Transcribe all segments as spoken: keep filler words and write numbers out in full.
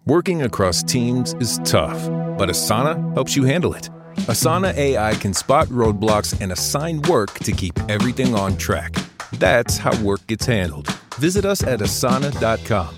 Working across teams is tough, but Asana helps you handle it. Asana A I can spot roadblocks and assign work to keep everything on track. That's how work gets handled. Visit us at asana dot com.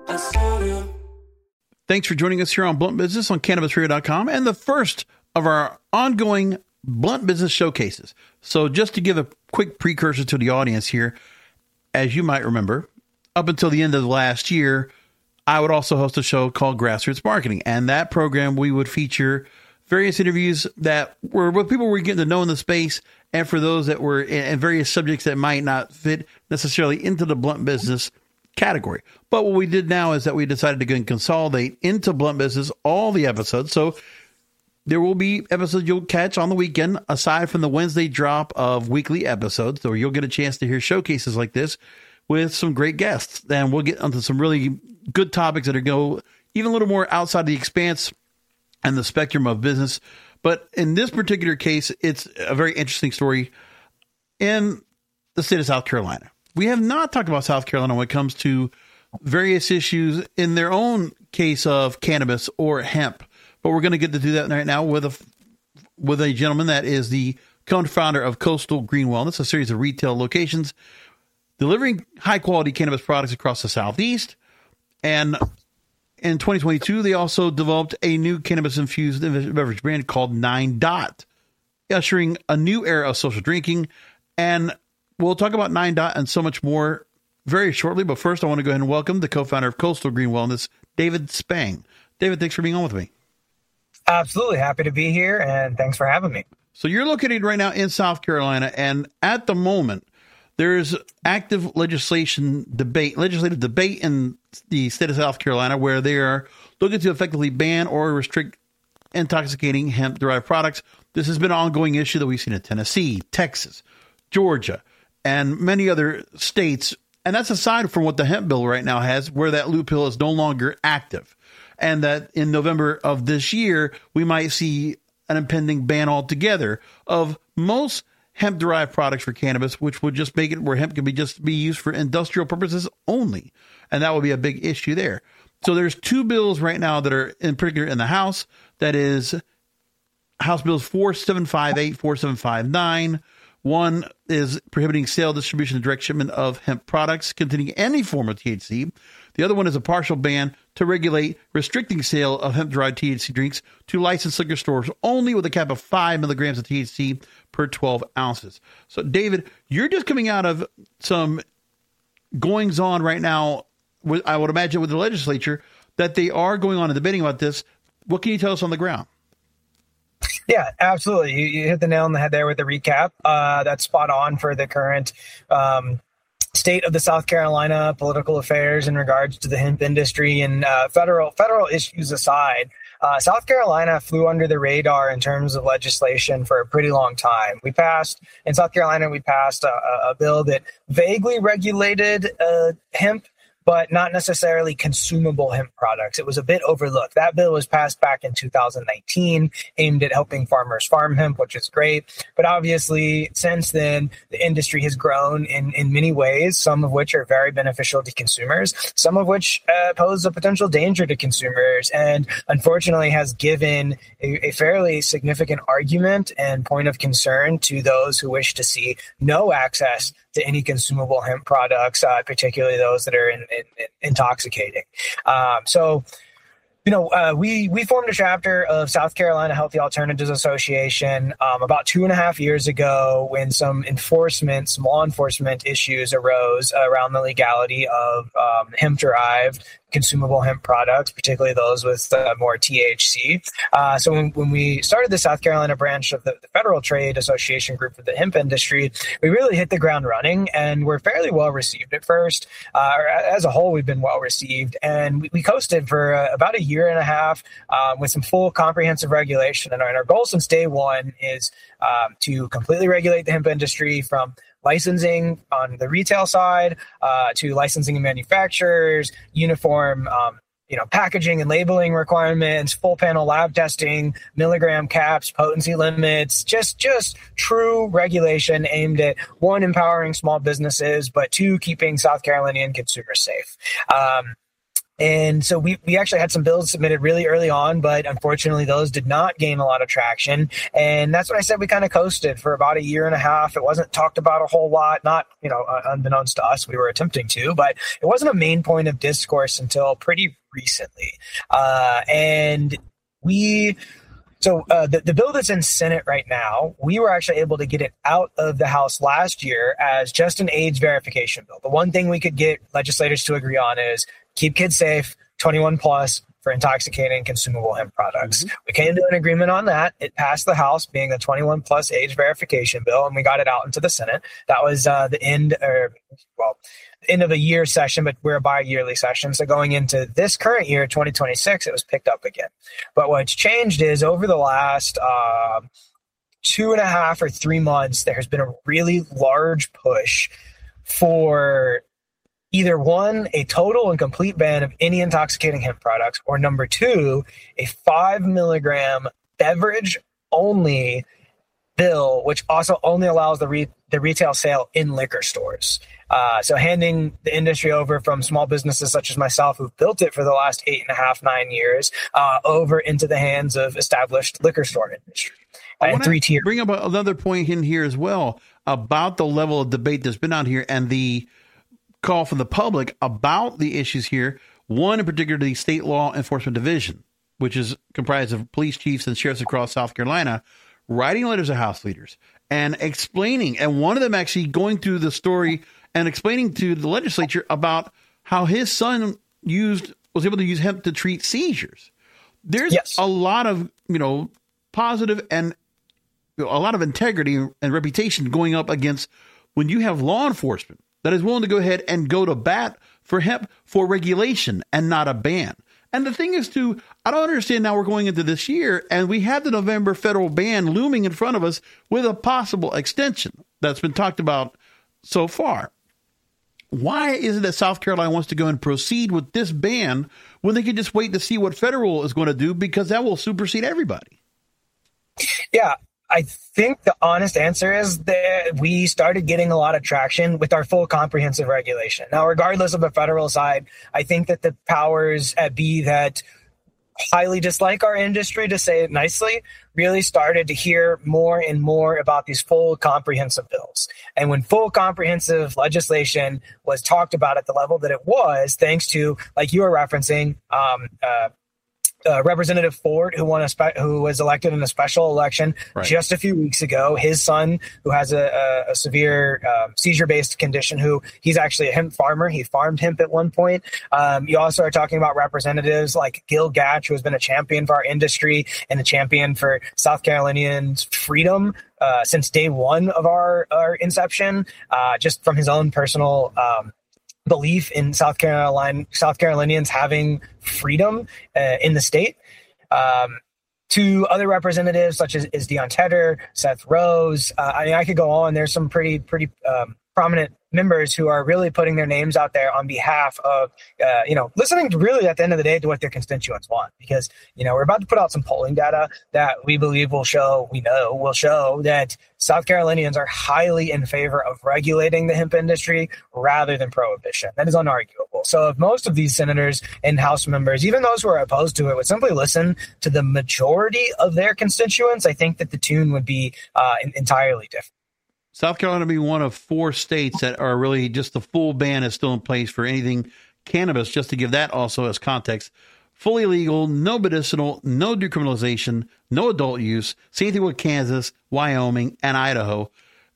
Thanks for joining us here on Blunt Business on Cannabis Radio dot com and the first of our ongoing Blunt Business showcases. So just to give a quick precursor to the audience here, as you might remember, up until the end of the last year, I would also host a show called Grassroots Marketing. And that program, we would feature various interviews that were with people we're getting to know in the space, and for those that were in various subjects that might not fit necessarily into the blunt business category. But what we did now is that we decided to go and consolidate into blunt business all the episodes. So there will be episodes you'll catch on the weekend, aside from the Wednesday drop of weekly episodes, where you'll get a chance to hear showcases like this with some great guests. And we'll get onto some really good topics that are go even a little more outside the expanse and the spectrum of business. But in this particular case, it's a very interesting story in the state of South Carolina. We have not talked about South Carolina when it comes to various issues in their own case of cannabis or hemp. But we're going to get to do that right now with a, with a gentleman that is the co-founder of Coastal Green Wellness, a series of retail locations delivering high-quality cannabis products across the Southeast. And in twenty twenty-two, they also developed a new cannabis-infused beverage brand called Nine Dot, ushering a new era of social drinking. And we'll talk about Nine Dot and so much more very shortly. But first, I want to go ahead and welcome the co-founder of Coastal Green Wellness, David Spang. David, thanks for being on with me. Absolutely. Happy to be here, and thanks for having me. So you're located right now in South Carolina, and at the moment, there's active legislation debate, legislative debate in the state of South Carolina where they are looking to effectively ban or restrict intoxicating hemp-derived products. This has been an ongoing issue that we've seen in Tennessee, Texas, Georgia, and many other states. And that's aside from what the hemp bill right now has, where that loophole is no longer active. And that in November of this year, we might see an impending ban altogether of most hemp-derived products for cannabis, which would just make it where hemp can be just be used for industrial purposes only. And that would be a big issue there. So there's two bills right now that are in particular in the House. That is House Bills four seven five eight, four seven five nine. One is prohibiting sale, distribution, and direct shipment of hemp products containing any form of T H C. The other one is a partial ban to regulate restricting sale of hemp-derived T H C drinks to licensed liquor stores only with a cap of five milligrams of T H C per twelve ounces. So, David, you're just coming out of some goings on right now, with, I would imagine, with the legislature, that they are going on and debating about this. What can you tell us on the ground? Yeah, absolutely. You, you hit the nail on the head there with the recap. Uh, that's spot on for the current um, state of the South Carolina political affairs in regards to the hemp industry and uh, federal federal issues aside. Uh, South Carolina flew under the radar in terms of legislation for a pretty long time. We passed, in South Carolina, we passed a, a bill that vaguely regulated uh, hemp, but not necessarily consumable hemp products. It was a bit overlooked. That bill was passed back in two thousand nineteen, aimed at helping farmers farm hemp, which is great. But obviously, since then, the industry has grown in, in many ways, some of which are very beneficial to consumers, some of which uh, pose a potential danger to consumers, and unfortunately has given a, a fairly significant argument and point of concern to those who wish to see no access to any consumable hemp products, uh, particularly those that are in, in, in intoxicating. Um, so, you know, uh, we we formed a chapter of South Carolina Healthy Alternatives Association um, about two and a half years ago when some enforcement, some law enforcement issues arose around the legality of um, hemp-derived consumable hemp products, particularly those with uh, more T H C. Uh, so when, when we started the South Carolina branch of the, the Federal Trade Association group for the hemp industry, we really hit the ground running and we're fairly well received at first. Uh, as a whole, we've been well received, and we, we coasted for uh, about a year and a half uh, with some full comprehensive regulation. And our, and our goal since day one is um, to completely regulate the hemp industry from licensing on the retail side uh, to licensing and manufacturers, uniform, um, you know, packaging and labeling requirements, full panel lab testing, milligram caps, potency limits, just just true regulation aimed at, one, empowering small businesses, but two, keeping South Carolinian consumers safe. Um, And so we, we actually had some bills submitted really early on, but unfortunately those did not gain a lot of traction. And that's when I said we kind of coasted for about a year and a half. It wasn't talked about a whole lot, not, you know, unbeknownst to us, we were attempting to, but it wasn't a main point of discourse until pretty recently. Uh, and we... So uh, the, the bill that's in Senate right now, we were actually able to get it out of the House last year as just an age verification bill. The one thing we could get legislators to agree on is keep kids safe, twenty-one plus, for intoxicating consumable hemp products. Mm-hmm. We came to an agreement on that. It passed the House being a twenty-one plus age verification bill, and we got it out into the Senate. That was uh, the end, or well, end of a year session, but we're a bi-yearly session. So going into this current year, twenty twenty-six, it was picked up again. But what's changed is over the last uh, two and a half or three months, there has been a really large push for either one, a total and complete ban of any intoxicating hemp products, or number two, a five milligram beverage only bill, which also only allows the re- the retail sale in liquor stores. Uh, so handing the industry over from small businesses such as myself, who've built it for the last eight and a half, nine years, uh, over into the hands of established liquor store industry. I want to bring up another point in here as well about the level of debate that's been out here and the call from the public about the issues here. One in particular, the State Law Enforcement Division, which is comprised of police chiefs and sheriffs across South Carolina, writing letters to House leaders and explaining, and one of them actually going through the story and explaining to the legislature about how his son used was able to use hemp to treat seizures. There's yes. a lot of, you know, positive and you know, a lot of integrity and reputation going up against when you have law enforcement that is willing to go ahead and go to bat for hemp for regulation and not a ban. And the thing is, too, I don't understand now we're going into this year and we have the November federal ban looming in front of us with a possible extension that's been talked about so far. Why is it that South Carolina wants to go and proceed with this ban when they can just wait to see what federal is going to do, because that will supersede everybody? Yeah, I think the honest answer is that we started getting a lot of traction with our full comprehensive regulation. Now, regardless of the federal side, I think that the powers at be that highly dislike our industry, to say it nicely, really started to hear more and more about these full comprehensive bills. And when full comprehensive legislation was talked about at the level that it was, thanks to, like you were referencing, um, uh, Uh, Representative Ford, who won a spe- who was elected in a special election right. just a few weeks ago, his son, who has a, a, a severe uh, seizure-based condition, who he's actually a hemp farmer. He farmed hemp at one point. Um, you also are talking about representatives like Gil Gatch, who has been a champion for our industry and a champion for South Carolinians' freedom uh, since day one of our, our inception, uh, just from his own personal um belief in South Carolina, South Carolinians having freedom uh, in the state. Um, to other representatives such as, as Dion Tedder, Seth Rose. Uh, I mean, I could go on. There's some pretty, pretty um, prominent members who are really putting their names out there on behalf of, uh, you know, listening to really at the end of the day to what their constituents want. Because, you know, we're about to put out some polling data that we believe will show, we know will show that South Carolinians are highly in favor of regulating the hemp industry rather than prohibition. That is unarguable. So if most of these senators and House members, even those who are opposed to it, would simply listen to the majority of their constituents, I think that the tune would be uh, entirely different. South Carolina being one of four states that are really just the full ban is still in place for anything cannabis, just to give that also as context. Fully legal, no medicinal, no decriminalization, no adult use. Same thing with Kansas, Wyoming, and Idaho.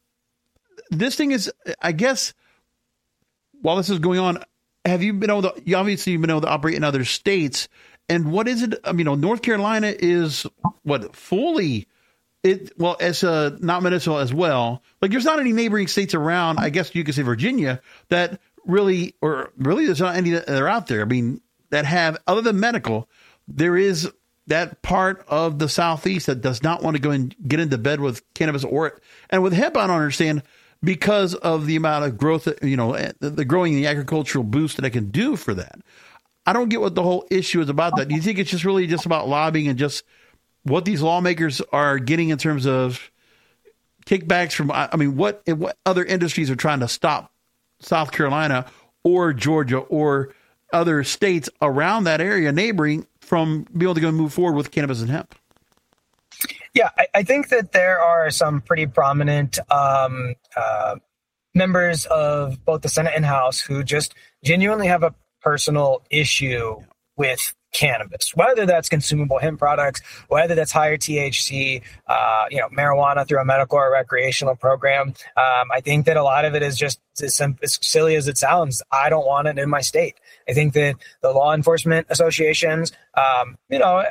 This thing is, I guess, while this is going on, have you been able to, you obviously been able to operate in other states. And what is it? I mean, you know, North Carolina is what fully It well, as uh, not medicinal as well. Like, there's not any neighboring states around. I guess you could say Virginia that really, or really, there's not any that are out there. I mean, that have other than medical. There is that part of the Southeast that does not want to go and get into bed with cannabis or and with hemp. I don't understand because of the amount of growth, that, you know, the, the growing the agricultural boost that I can do for that. I don't get what the whole issue is about. That do you think it's just really just about lobbying and just what these lawmakers are getting in terms of kickbacks from, I mean, what what other industries are trying to stop South Carolina or Georgia or other states around that area, neighboring, from being able to go move forward with cannabis and hemp? Yeah, I, I think that there are some pretty prominent um, uh, members of both the Senate and House who just genuinely have a personal issue with cannabis, whether that's consumable hemp products, whether that's higher T H C, uh, you know, marijuana through a medical or recreational program. Um, I think that a lot of it is just as, as silly as it sounds. I don't want it in my state. I think that the law enforcement associations, um, you know,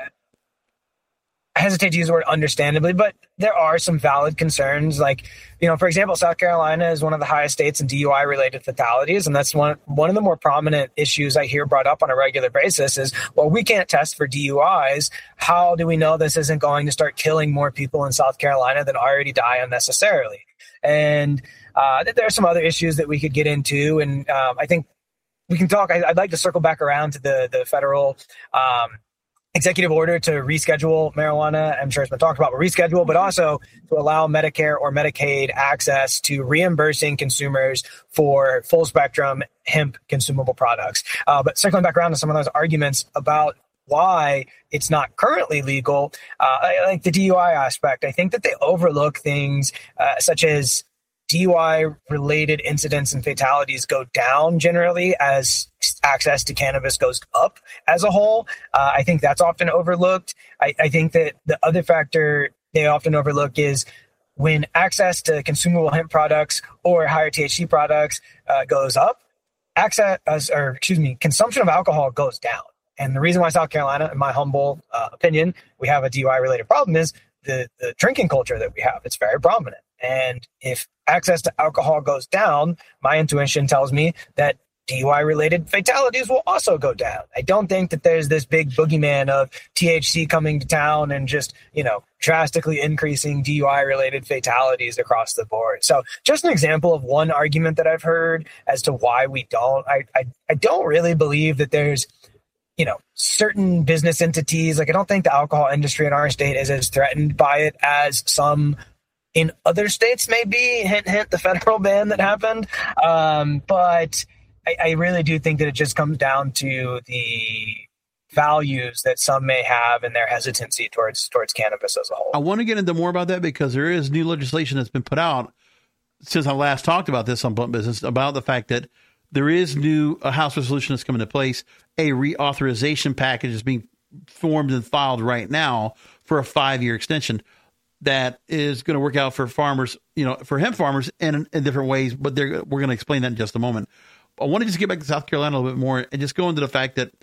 I hesitate to use the word understandably, but there are some valid concerns. Like, you know, for example, South Carolina is one of the highest states in D U I-related fatalities, and that's one one of the more prominent issues I hear brought up on a regular basis is, well, we can't test for D U Is. How do we know this isn't going to start killing more people in South Carolina than already die unnecessarily? And uh, there are some other issues that we could get into, and um, I think we can talk. I, I'd like to circle back around to the, the federal um executive order to reschedule marijuana. I'm sure it's been talked about, but reschedule, but also to allow Medicare or Medicaid access to reimbursing consumers for full spectrum hemp consumable products. Uh, but circling back around to some of those arguments about why it's not currently legal, uh, I like the D U I aspect. I think that they overlook things uh, such as D U I-related incidents and fatalities go down generally as access to cannabis goes up as a whole. Uh, I think that's often overlooked. I, I think that the other factor they often overlook is when access to consumable hemp products or higher T H C products uh, goes up, access, or excuse me, consumption of alcohol goes down. And the reason why South Carolina, in my humble uh, opinion, we have a D U I-related problem is the, the drinking culture that we have. It's very prominent. And if access to alcohol goes down, my intuition tells me that D U I-related fatalities will also go down. I don't think that there's this big boogeyman of T H C coming to town and just, you know, drastically increasing D U I-related fatalities across the board. So just an example of one argument that I've heard as to why we don't. I I, I don't really believe that there's, you know, certain business entities. Like, I don't think the alcohol industry in our state is as threatened by it as some in other states, maybe, hint, hint, the federal ban that happened. Um, but I, I really do think that it just comes down to the values that some may have and their hesitancy towards towards cannabis as a whole. I want to get into more about that because there is new legislation that's been put out since I last talked about this on Blunt Business about the fact that there is new a House resolution that's coming into place. A reauthorization package is being formed and filed right now for a five-year extension that is going to work out for farmers, you know, for hemp farmers in, in different ways, but they're, we're going to explain that in just a moment. I want to just get back to South Carolina a little bit more and just go into the fact that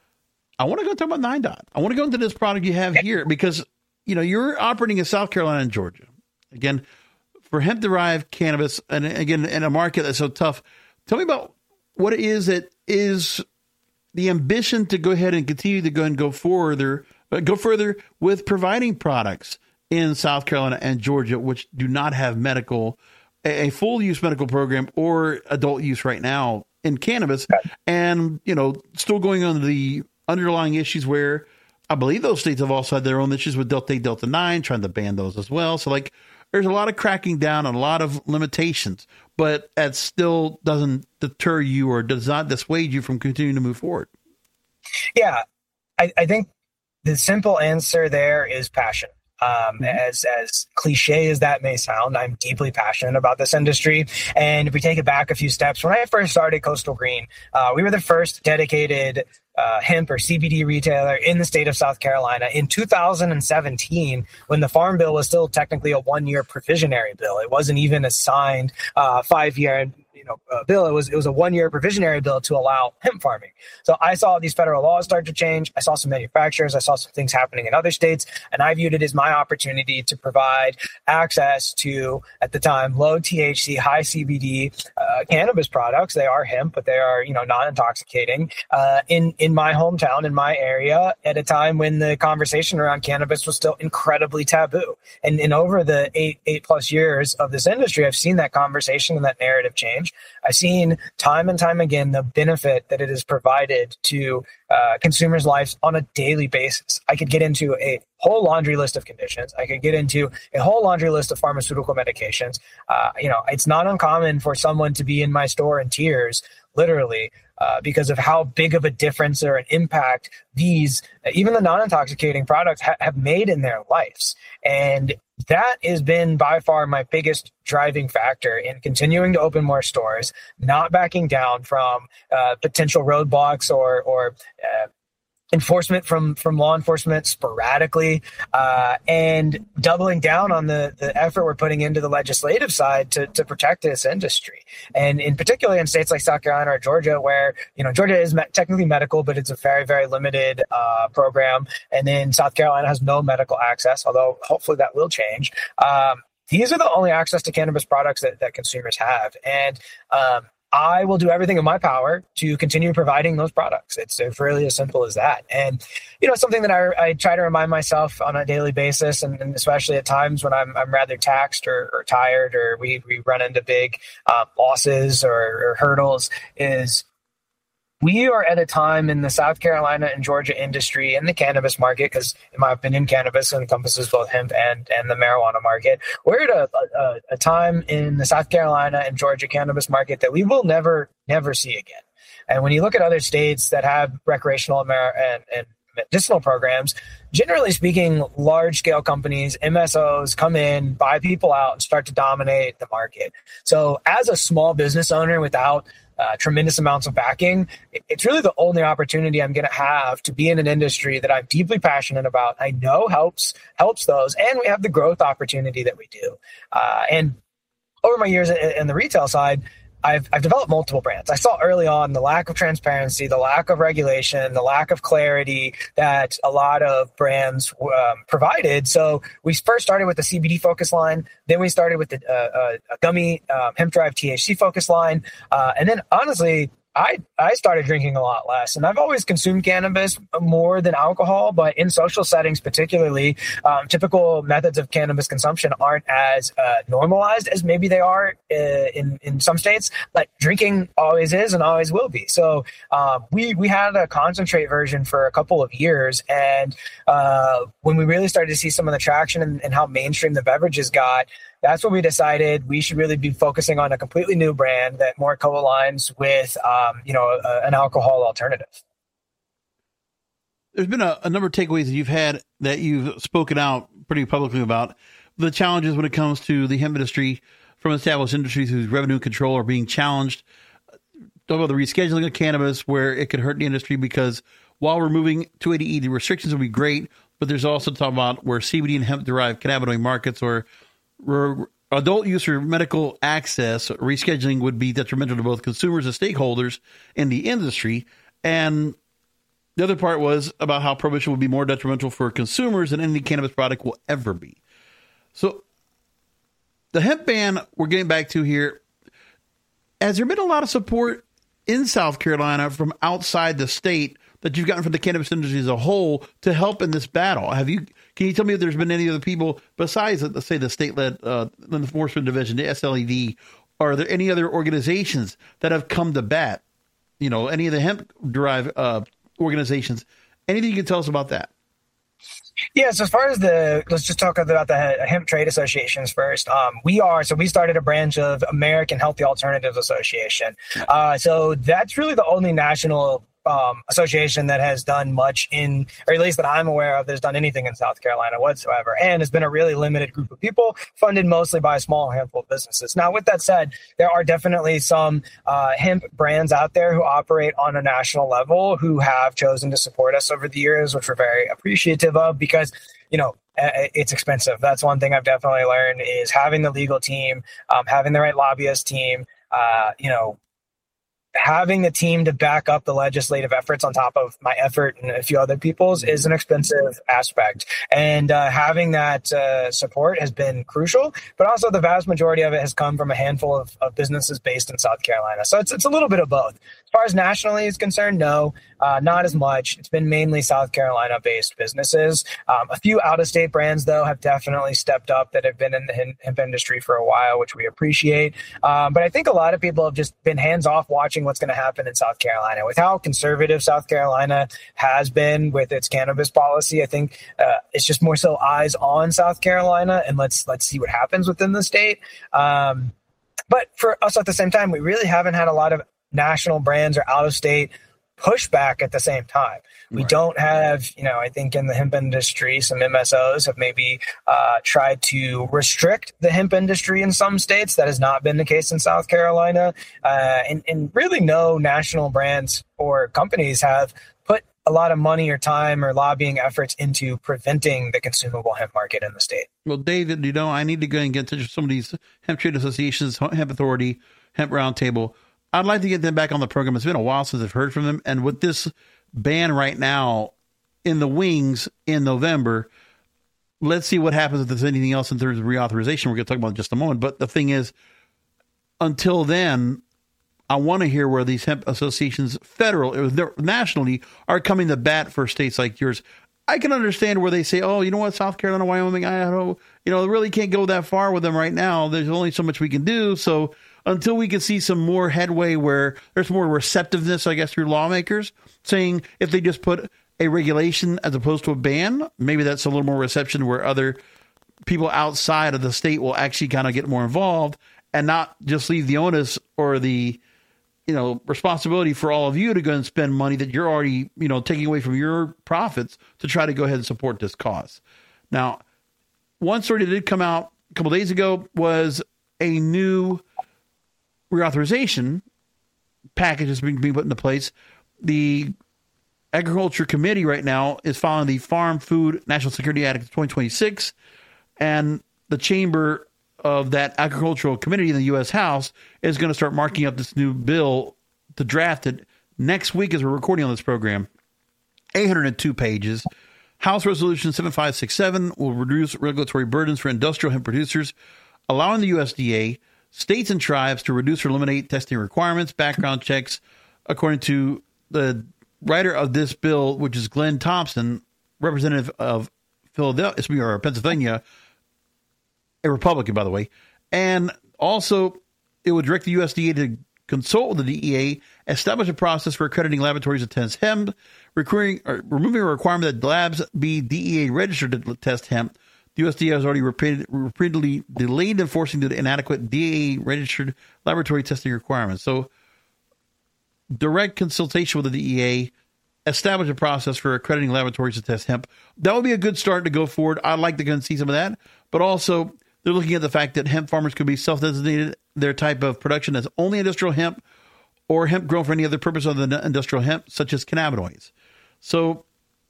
I want to go talk about nine dot. I want to go into this product you have here because, you know, you're operating in South Carolina and Georgia. Again, for hemp-derived cannabis, and again, in a market that's so tough, tell me about what it is that is the ambition to go ahead and continue to go and go further, uh, go further with providing products in South Carolina and Georgia, which do not have medical, a, a full use medical program or adult use right now in cannabis. And, you know, still going on the underlying issues where I believe those states have also had their own issues with Delta eight, Delta nine, trying to ban those as well. So like there's a lot of cracking down on a lot of limitations, but that still doesn't deter you or does not dissuade you from continuing to move forward. Yeah, I, I think the simple answer there is passion. Um, as, as cliche as that may sound, I'm deeply passionate about this industry. And if we take it back a few steps, when I first started Coastal Green, uh, we were the first dedicated uh, hemp or C B D retailer in the state of South Carolina in two thousand seventeen, when the Farm Bill was still technically a one-year provisionary bill. It wasn't even a signed uh, five-year you know, uh, bill. It was it was a one-year provisionary bill to allow hemp farming. So I saw these federal laws start to change. I saw some manufacturers. I saw some things happening in other states, and I viewed it as my opportunity to provide access to, at the time, low T H C, high C B D uh, cannabis products. They are hemp, but they are, you know, non-intoxicating uh, in in my hometown, in my area, at a time when the conversation around cannabis was still incredibly taboo. And in over the eight eight plus years of this industry, I've seen that conversation and that narrative change. I've seen time and time again the benefit that it has provided to uh, consumers' lives on a daily basis. I could get into a whole laundry list of conditions. I could get into a whole laundry list of pharmaceutical medications. Uh, you know, it's not uncommon for someone to be in my store in tears, literally, uh, because of how big of a difference or an impact these, even the non-intoxicating products, ha- have made in their lives. And that has been by far my biggest driving factor in continuing to open more stores, not backing down from uh, potential roadblocks or or uh, enforcement from from law enforcement sporadically, uh, and doubling down on the the effort we're putting into the legislative side to to protect this industry. And in particular in states like South Carolina or Georgia, where, you know, Georgia is me- technically medical, but it's a very, very limited uh, program. And then South Carolina has no medical access, although hopefully that will change. Um, these are the only access to cannabis products that, that consumers have. And um, I will do everything in my power to continue providing those products. It's, it's really as simple as that. And, you know, something that I, I try to remind myself on a daily basis, and, and especially at times when I'm, I'm rather taxed or, or tired, or we, we run into big uh, losses or, or hurdles, is we are at a time in the South Carolina and Georgia industry and the cannabis market, because in my opinion, cannabis encompasses both hemp and, and the marijuana market. We're at a, a, a time in the South Carolina and Georgia cannabis market that we will never, never see again. And when you look at other states that have recreational and, and medicinal programs, generally speaking, large-scale companies, M S Os, come in, buy people out, and start to dominate the market. So as a small business owner without Uh, tremendous amounts of backing, it's really the only opportunity I'm going to have to be in an industry that I'm deeply passionate about. I know helps helps those, and we have the growth opportunity that we do. Uh, and over my years in the retail side, I've, I've developed multiple brands. I saw early on the lack of transparency, the lack of regulation, the lack of clarity that a lot of brands um, provided. So we first started with the C B D focus line. Then we started with the uh, uh, gummy um, hemp drive T H C focus line. Uh, and then honestly, I, I started drinking a lot less, and I've always consumed cannabis more than alcohol, but in social settings, particularly, um, typical methods of cannabis consumption aren't as uh, normalized as maybe they are uh, in, in some states, but drinking always is and always will be. So um, we, we had a concentrate version for a couple of years, and uh, when we really started to see some of the traction and, and how mainstream the beverages got, that's when we decided we should really be focusing on a completely new brand that more co-aligns with, um, you know, a, an alcohol alternative. There's been a, a number of takeaways that you've had that you've spoken out pretty publicly about the challenges when it comes to the hemp industry from established industries whose revenue control are being challenged. Talk about the rescheduling of cannabis, where it could hurt the industry because while removing two eighty E, the restrictions will be great, but there's also talk about where C B D and hemp-derived cannabinoid markets or adult use or medical access, rescheduling would be detrimental to both consumers and stakeholders in the industry. And the other part was about how prohibition would be more detrimental for consumers than any cannabis product will ever be. So the hemp ban we're getting back to here, has there been a lot of support in South Carolina from outside the state that you've gotten from the cannabis industry as a whole to help in this battle? Have you, can you tell me if there's been any other people besides, let's say, the state-led uh, enforcement division, the S L E D? Are there any other organizations that have come to bat? You know, any of the hemp-derived uh, organizations? Anything you can tell us about that? Yeah, so as far as the, let's just talk about the hemp trade associations first. Um, we are, so we started a branch of American Healthy Alternatives Association. Uh, so that's really the only national Um, association that has done much in, or at least that I'm aware of, that's done anything in South Carolina whatsoever, and has been a really limited group of people funded mostly by a small handful of businesses. Now, with that said, there are definitely some uh, hemp brands out there who operate on a national level who have chosen to support us over the years, which we're very appreciative of, because, you know, it's expensive. That's one thing I've definitely learned, is having the legal team, um, having the right lobbyist team, uh, you know, having the team to back up the legislative efforts on top of my effort and a few other people's is an expensive aspect. And uh, having that uh, support has been crucial, but also the vast majority of it has come from a handful of, of businesses based in South Carolina. So it's, it's a little bit of both. As far as nationally is concerned, no, uh, not as much. It's been mainly South Carolina-based businesses. Um, a few out-of-state brands, though, have definitely stepped up that have been in the hemp industry for a while, which we appreciate. Um, but I think a lot of people have just been hands-off watching what's going to happen in South Carolina. With how conservative South Carolina has been with its cannabis policy, I think uh, it's just more so eyes on South Carolina, and let's let's see what happens within the state. Um, but for us at the same time, we really haven't had a lot of national brands or out of state pushback at the same time. We right. don't have, you know, I think in the hemp industry, some M S Os have maybe uh, tried to restrict the hemp industry in some states. That has not been the case in South Carolina. Uh, and, and really no national brands or companies have put a lot of money or time or lobbying efforts into preventing the consumable hemp market in the state. Well, David, you know, I need to go and get in touch with some of these hemp trade associations, Hemp Authority, Hemp Roundtable. I'd like to get them back on the program. It's been a while since I've heard from them. And with this ban right now in the wings in November, let's see what happens if there's anything else in terms of reauthorization. We're going to talk about it in just a moment. But the thing is, until then, I want to hear where these hemp associations, federal, nationally, are coming to bat for states like yours. I can understand where they say, oh, you know what, South Carolina, Wyoming, Idaho, you know, really can't go that far with them right now. There's only so much we can do. So until we can see some more headway where there's more receptiveness, I guess, through lawmakers saying if they just put a regulation as opposed to a ban, maybe that's a little more reception where other people outside of the state will actually kind of get more involved and not just leave the onus or the, you know, responsibility for all of you to go and spend money that you're already, you know, taking away from your profits to try to go ahead and support this cause. Now, one story that did come out a couple days ago was a new reauthorization package is being, being put into place. The Agriculture Committee right now is following the Farm Food National Security Act of twenty twenty-six, and the chamber of that agricultural committee in the U S House is going to start marking up this new bill to draft it next week as we're recording on this program. eight hundred two pages. House Resolution seven five six seven will reduce regulatory burdens for industrial hemp producers, allowing the U S D A, states and tribes to reduce or eliminate testing requirements, background checks. According to the writer of this bill, which is Glenn Thompson, representative of Philadelphia or Pennsylvania, a Republican, by the way. And also, it would direct the U S D A to consult with the D E A, establish a process for accrediting laboratories that test hemp, requiring, or removing a requirement that labs be D E A registered to test hemp. The U S D A has already repeated, repeatedly delayed enforcing the inadequate D E A registered laboratory testing requirements. So, direct consultation with the D E A, establish a process for accrediting laboratories to test hemp. That would be a good start to go forward. I'd like to go and see some of that. But also, they're looking at the fact that hemp farmers could be self-designated their type of production as only industrial hemp or hemp grown for any other purpose other than industrial hemp, such as cannabinoids. So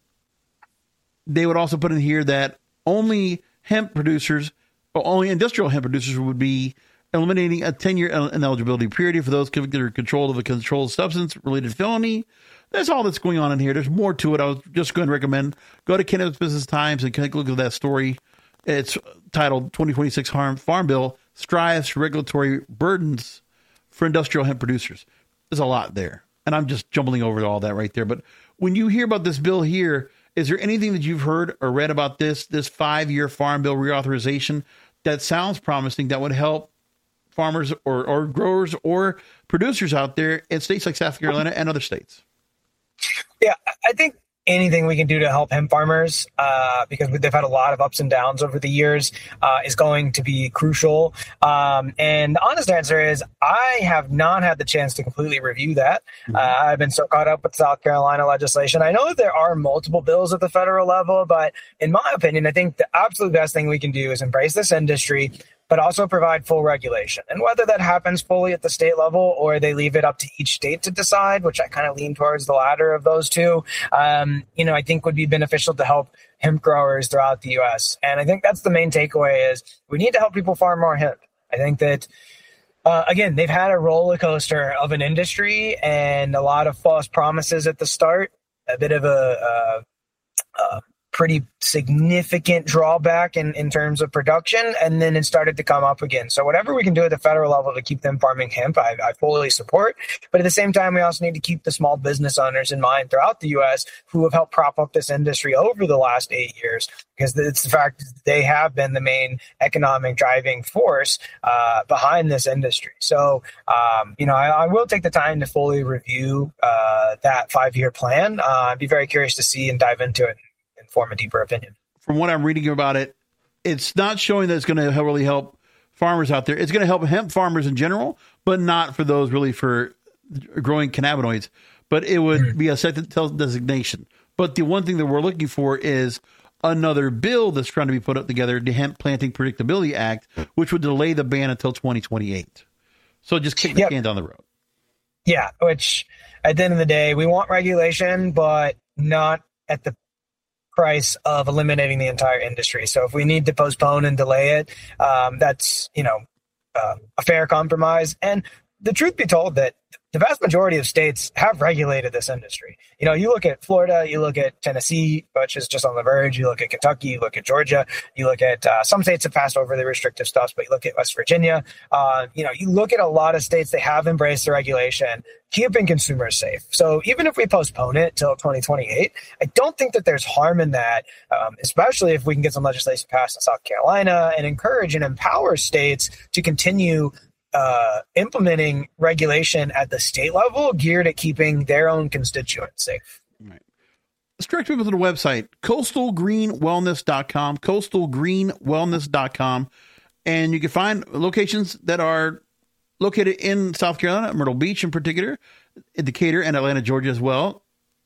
they would also put in here that only hemp producers, or only industrial hemp producers would be eliminating a ten-year ineligibility period for those convicted or controlled of a controlled substance-related felony. That's all that's going on in here. There's more to it. I was just going to recommend go to Cannabis Business Times and take a look at that story. It's titled twenty twenty-six Farm Bill Strives for Regulatory Burdens for Industrial Hemp Producers. There's a lot there. And I'm just jumbling over all that right there. But when you hear about this bill here, is there anything that you've heard or read about this, this five-year Farm Bill reauthorization that sounds promising that would help farmers or, or growers or producers out there in states like South Carolina and other states? Yeah, I think anything we can do to help hemp farmers, uh, because they've had a lot of ups and downs over the years, uh, is going to be crucial. Um, and the honest answer is I have not had the chance to completely review that. Mm-hmm. Uh, I've been so caught up with South Carolina legislation. I know that there are multiple bills at the federal level, but in my opinion, I think the absolute best thing we can do is embrace this industry, but also provide full regulation. And whether that happens fully at the state level or they leave it up to each state to decide, which I kind of lean towards the latter of those two, um, you know, I think would be beneficial to help hemp growers throughout the U S. And I think that's the main takeaway is we need to help people farm more hemp. I think that, uh, again, they've had a roller coaster of an industry and a lot of false promises at the start, a bit of a, uh, uh, pretty significant drawback in, in terms of production, and then it started to come up again. So whatever we can do at the federal level to keep them farming hemp, I, I fully support. But at the same time, we also need to keep the small business owners in mind throughout the U S who have helped prop up this industry over the last eight years, because it's the fact that they have been the main economic driving force uh, behind this industry. So, um, you know, I, I will take the time to fully review uh, that five-year plan. Uh, I'd be very curious to see and dive into it and form a deeper opinion. From what I'm reading about it, it's not showing that it's going to really help farmers out there. It's going to help hemp farmers in general, but not for those really for growing cannabinoids, but it would mm-hmm. be a second designation. But the one thing that we're looking for is another bill that's trying to be put up together, the Hemp Planting Predictability Act, which would delay the ban until twenty twenty-eight. So just kick the yep. can down the road. Yeah, which at the end of the day, we want regulation, but not at the price of eliminating the entire industry. So if we need to postpone and delay it, um, that's, you know, uh, a fair compromise. And the truth be told, that the vast majority of states have regulated this industry. You know, you look at Florida, you look at Tennessee, which is just on the verge. You look at Kentucky, you look at Georgia, you look at uh, some states have passed over the restrictive stuff, but you look at West Virginia. Uh, you know, you look at a lot of states, they have embraced the regulation, keeping consumers safe. So even if we postpone it till twenty twenty-eight, I don't think that there's harm in that, um, especially if we can get some legislation passed in South Carolina and encourage and empower states to continue uh, implementing regulation at the state level geared at keeping their own constituents safe. Right. Let's direct people to the website, coastal green wellness dot com, coastal green wellness dot com. And you can find locations that are located in South Carolina, Myrtle Beach in particular, in Decatur and Atlanta, Georgia as well.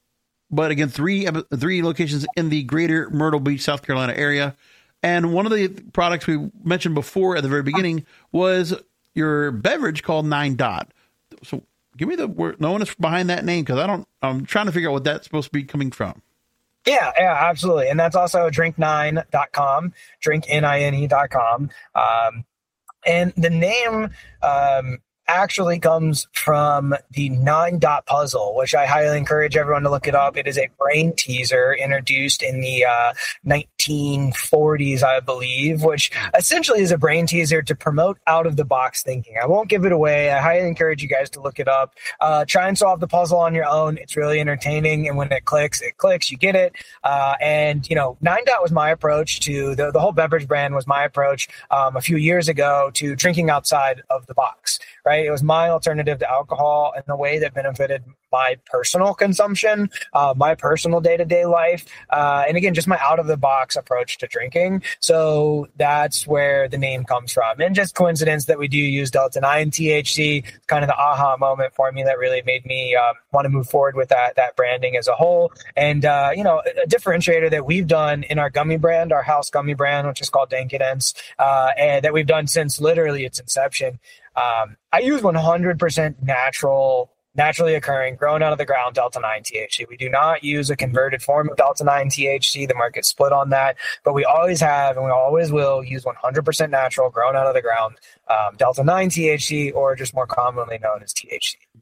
But again, three, three locations in the greater Myrtle Beach, South Carolina area. And one of the products we mentioned before at the very beginning was your beverage called Nine Dot. So give me the word, no one is behind that name, because I don't, I'm trying to figure out what that's supposed to be coming from. Yeah, yeah, absolutely. And that's also drink nine dot com, drink N I N E dot com. Um, and the name um, actually comes from the Nine Dot Puzzle, which I highly encourage everyone to look it up. It is a brain teaser introduced in the uh, nineteen forties, I believe, which essentially is a brain teaser to promote out-of-the-box thinking. I won't give it away. I highly encourage you guys to look it up. Uh, try and solve the puzzle on your own. It's really entertaining, and when it clicks, it clicks. You get it. Uh, and, you know, Nine Dot was my approach to the, the whole beverage brand was my approach um, a few years ago to drinking outside of the box, right? It was my alternative to alcohol in a way that benefited my personal consumption, uh, my personal day-to-day life, uh, and again, just my out-of-the-box approach to drinking. So that's where the name comes from. And just coincidence that we do use Delta nine T H C, kind of the aha moment for me that really made me uh, want to move forward with that that branding as a whole. And, uh, you know, a differentiator that we've done in our gummy brand, our house gummy brand, which is called Dankadence, uh, and that we've done since literally its inception. Um, I use one hundred percent natural, naturally occurring, grown out of the ground Delta nine T H C. We do not use a converted form of Delta nine T H C. The market's split on that, but we always have and we always will use one hundred percent natural, grown out of the ground um, Delta nine T H C, or just more commonly known as T H C.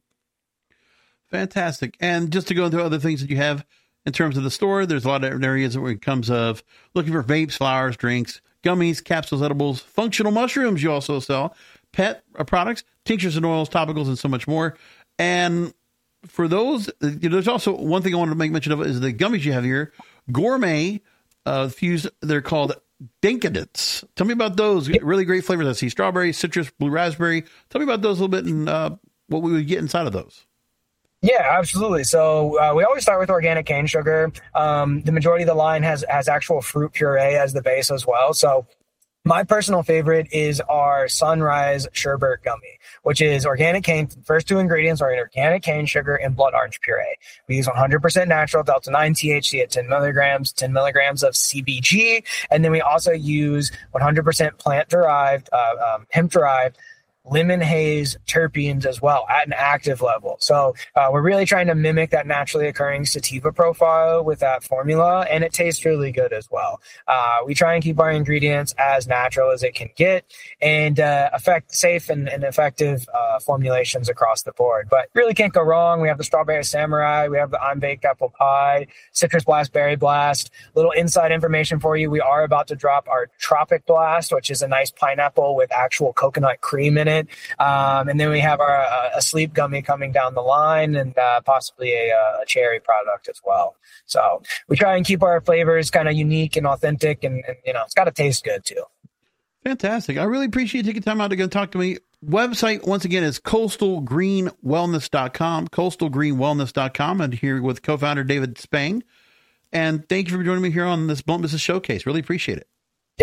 Fantastic. And just to go into other things that you have in terms of the store, there's a lot of different areas where it comes of looking for vapes, flowers, drinks, gummies, capsules, edibles, functional mushrooms you also sell, pet products, tinctures and oils, topicals, and so much more. And for those, you know, there's also one thing I wanted to make mention of is the gummies you have here, gourmet uh, fused. They're called Dankadence. Tell me about those. Really great flavors. I see strawberry, citrus, blue raspberry. Tell me about those a little bit and uh, what we would get inside of those. Yeah, absolutely. So uh, we always start with organic cane sugar. Um, the majority of the line has has actual fruit puree as the base as well. So my personal favorite is our Sunrise Sherbet Gummy, which is organic cane. First two ingredients are organic cane sugar and blood orange puree. We use one hundred percent natural Delta nine T H C at ten milligrams, ten milligrams of C B G. And then we also use one hundred percent plant-derived, uh, um, hemp-derived lemon haze terpenes as well at an active level. So uh, we're really trying to mimic that naturally occurring sativa profile with that formula, and it tastes really good as well. Uh, we try and keep our ingredients as natural as it can get, and uh, effect safe and, and effective uh, formulations across the board. But really can't go wrong. We have the Strawberry Samurai, we have the I'm Baked Apple Pie, Citrus Blast Berry Blast. Little inside information for you: we are about to drop our Tropic Blast, which is a nice pineapple with actual coconut cream in it. Um, and then we have our uh, a sleep gummy coming down the line, and uh, possibly a, a cherry product as well. So we try and keep our flavors kind of unique and authentic, and, and you know, it's got to taste good too. Fantastic. I really appreciate you taking time out to go talk to me. Website, once again, is coastal green wellness dot com, coastal green wellness dot com. I'm here with co-founder David Spang. And thank you for joining me here on this Blunt Business Showcase. Really appreciate it. Yep,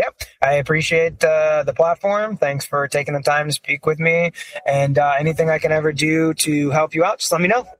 I appreciate uh, the platform. Thanks for taking the time to speak with me. And uh, anything I can ever do to help you out, just let me know.